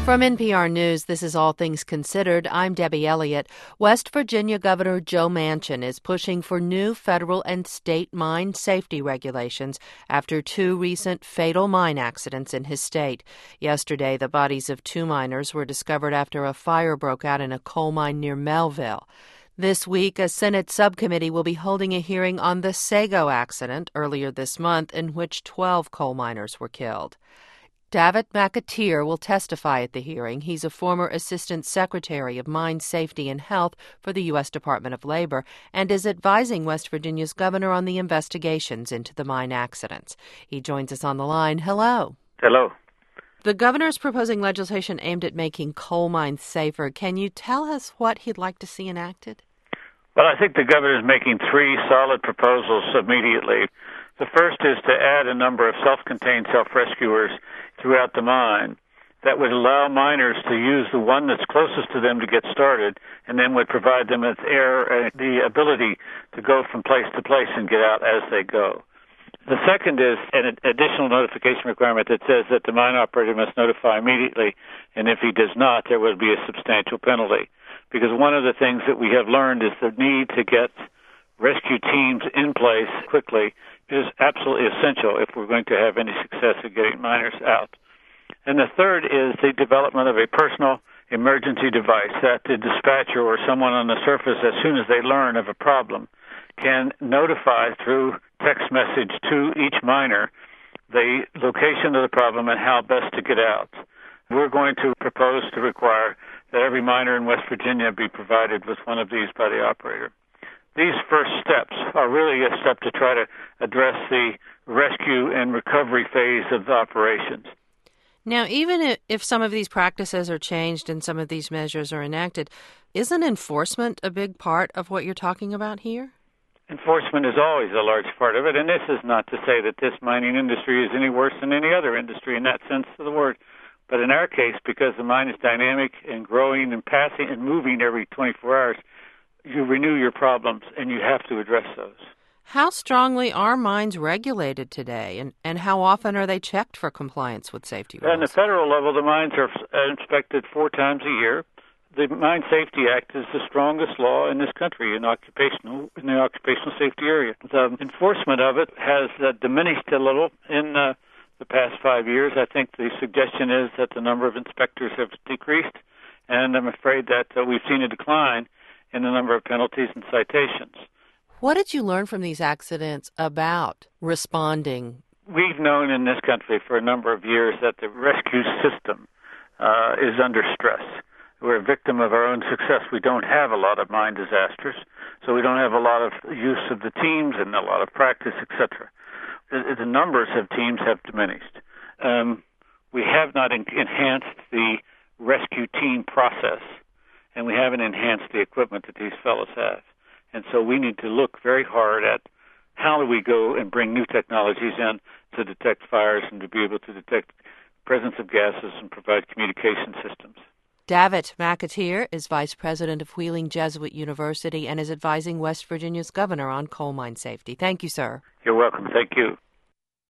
From NPR News, this is All Things Considered. I'm Debbie Elliott. West Virginia Governor Joe Manchin is pushing for new federal and state mine safety regulations after two recent fatal mine accidents in his state. Yesterday, the bodies of two miners were discovered after a fire broke out in a coal mine near Melville. This week, a Senate subcommittee will be holding a hearing on the Sago accident earlier this month, in which 12 coal miners were killed. Davitt McAteer will testify at the hearing. He's a former Assistant Secretary of Mine Safety and Health for the U.S. Department of Labor and is advising West Virginia's governor on the investigations into the mine accidents. He joins us on the line. Hello. Hello. The governor is proposing legislation aimed at making coal mines safer. Can you tell us what he'd like to see enacted? Well, I think the governor is making three solid proposals immediately. The first is to add a number of self-contained self-rescuers throughout the mine that would allow miners to use the one that's closest to them to get started, and then would provide them with the ability to go from place to place and get out as they go. The second is an additional notification requirement that says that the mine operator must notify immediately, and if he does not, there will be a substantial penalty. Because one of the things that we have learned is the need to get rescue teams in place quickly is absolutely essential if we're going to have any success at getting miners out. And the third is the development of a personal emergency device that the dispatcher or someone on the surface, as soon as they learn of a problem, can notify through text message to each miner the location of the problem and how best to get out. We're going to propose to require that every miner in West Virginia be provided with one of these by the operator. These first steps are really a step to try to address the rescue and recovery phase of the operations. Now, even if some of these practices are changed and some of these measures are enacted, isn't enforcement a big part of what you're talking about here? Enforcement is always a large part of it, and this is not to say that this mining industry is any worse than any other industry in that sense of the word. But in our case, because the mine is dynamic and growing and passing and moving every 24 hours, you renew your problems, and you have to address those. How strongly are mines regulated today, and how often are they checked for compliance with safety rules? At the federal level, the mines are inspected 4 times a year. The Mine Safety Act is the strongest law in this country in the occupational safety area. The enforcement of it has diminished a little in the past 5 years. I think the suggestion is that the number of inspectors have decreased, and I'm afraid that we've seen a decline in the number of penalties and citations. What did you learn from these accidents about responding? We've known in this country for a number of years that the rescue system is under stress. We're a victim of our own success. We don't have a lot of mine disasters, so we don't have a lot of use of the teams and a lot of practice, etc. The numbers of teams have diminished. We have not enhanced the rescue team process, and we haven't enhanced the equipment that these fellows have. And so we need to look very hard at how do we go and bring new technologies in to detect fires and to be able to detect presence of gases and provide communication systems. Davitt McAteer is Vice President of Wheeling Jesuit University and is advising West Virginia's governor on coal mine safety. Thank you, sir. You're welcome. Thank you.